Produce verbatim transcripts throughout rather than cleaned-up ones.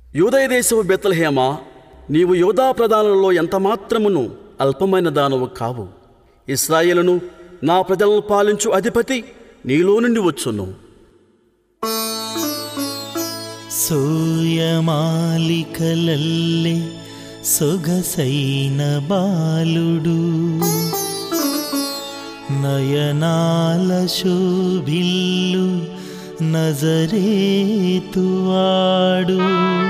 యూదయ దేశపు బెత్లెహేమా, నీవు యూదా ప్రధానులలో ఎంతమాత్రమును అల్పమైన దానవు కావు. ఇశ్రాయేలును నా ప్రజలను పాలించు అధిపతి నీలో నుండి వచ్చును. సూయమాలికలల్లే సొగసైన బాలుడు, నయనాల శోభిల్లు నజరేతువాడు,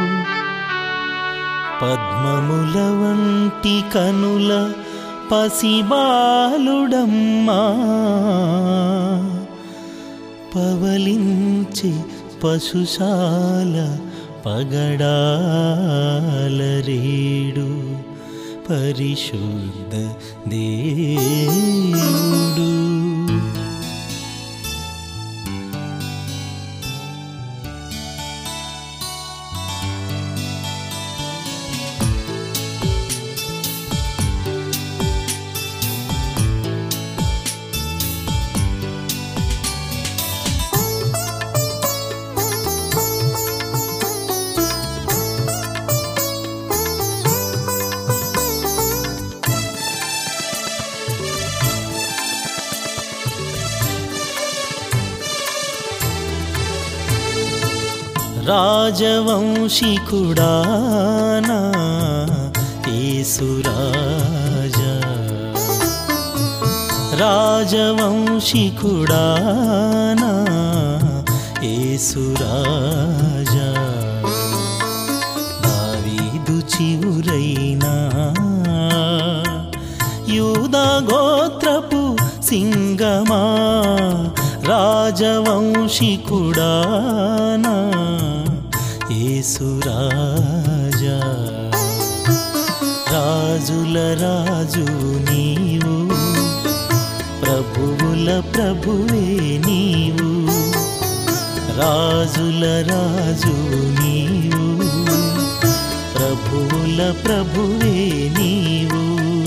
పద్మముల వంటి కనుల పసిబాలుడమ్మా, పవలించి పశుశాల పగడాలరేడు పరిశుద్ధ దేవుడు. రాజవంశికుడానా యేసురాజా, రాజవంశికుడానా యేసురాజా, దావీదు చివురైనా యూదా గోత్రపు సింగమా, రాజవంశికుడానా యేసురాజా, రాజుల రాజు నీవు, ప్రభువుల ప్రభువే నీవు, రాజుల రాజు నీవు, ప్రభువుల ప్రభువే నీవు.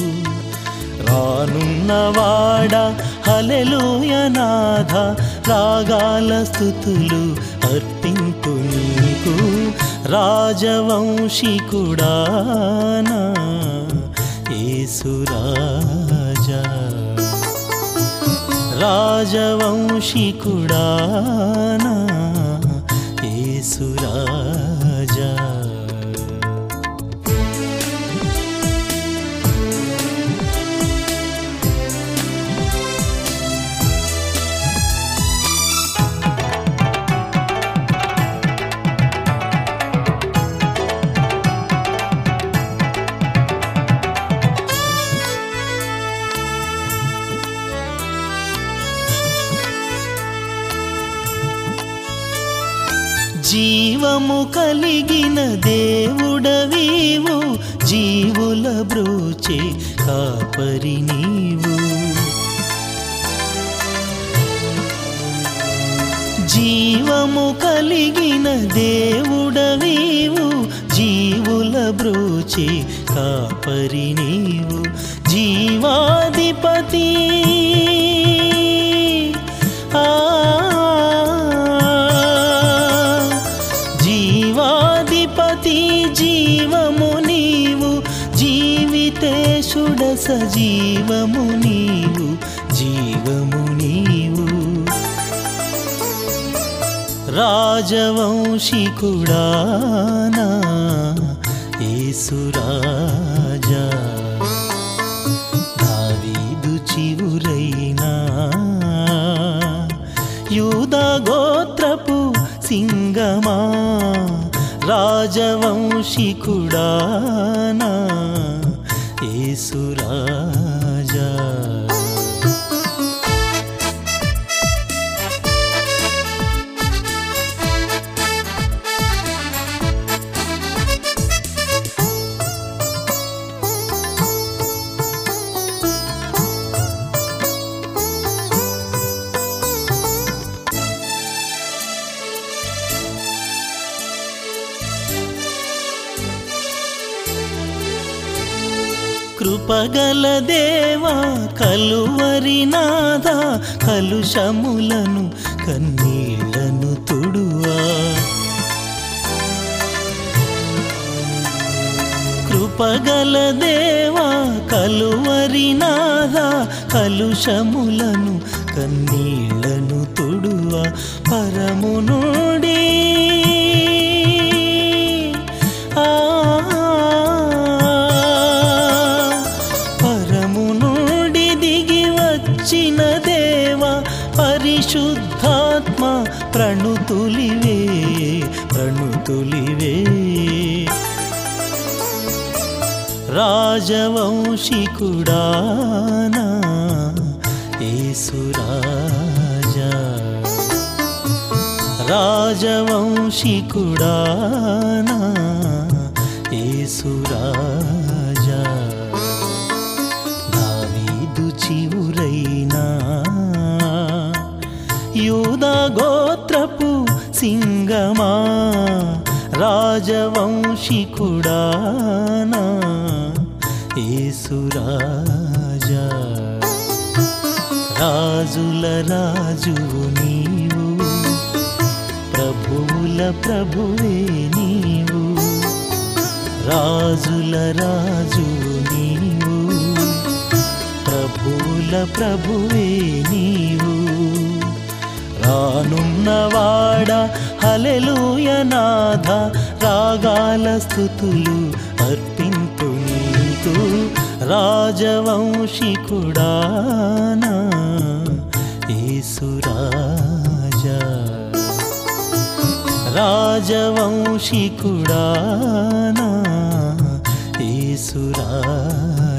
రానున్నవాడా హల్లెలూయ నాథ, రాగాల స్తుతులు అర్పింతు నీకు, రాజవంశికుడానా యేసురాజా, రాజవంశికుడానా యేసురాజా. జీవము కలిగిన దేవుడవీవు, జీవుల బ్రోచే కాపరి నీవు, జీవము కలిగిన దేవుడవీవు, జీవుల బ్రోచే కాపరి నీవు, జీవాధిపతి ఆ జీవాధిపతి జీవము నీవు, జీవితేశుడ సజీవము నీవు, జీవము నీవు, రాజవంశికుడానా యేసురాజా, దావీదు చివురైనా యూదా గోత్రపు సింగమా, రాజవంశికుడానా యేసురాజా. కృపగల దేవా కలువరినాథ, కలుషములను కన్నీళ్లను తుడువా, కృపగల దేవా కలువరినాథ కలుషములను కన్నీళ్లను తుడువ పరము నుండి ఆ పరము నుండి దిగి వచ్చిన దేవా పరిశుద్ధాత్మ ప్రణుతులివే ప్రణుతులివే రాజవంశికుడానా యేసురాజా రాజవంశికుడానా యేసురాజా దావీదు చివురైనా యూదా గోత్రపు సింగమా రాజవంశికుడానా యేసురాజా రాజుల రాజువు నీవు ప్రభువుల ప్రభువే నీవు రాజుల రాజువు నీవు ప్రభువుల ప్రభువే నీవు రానున్నవాడ హల్లెలూయ నాథ రాగాల స్తుతులు అర్పింతు నీకు రాజవంశికుడానా యేసురాజా రాజవంశికుడానా యేసురాజా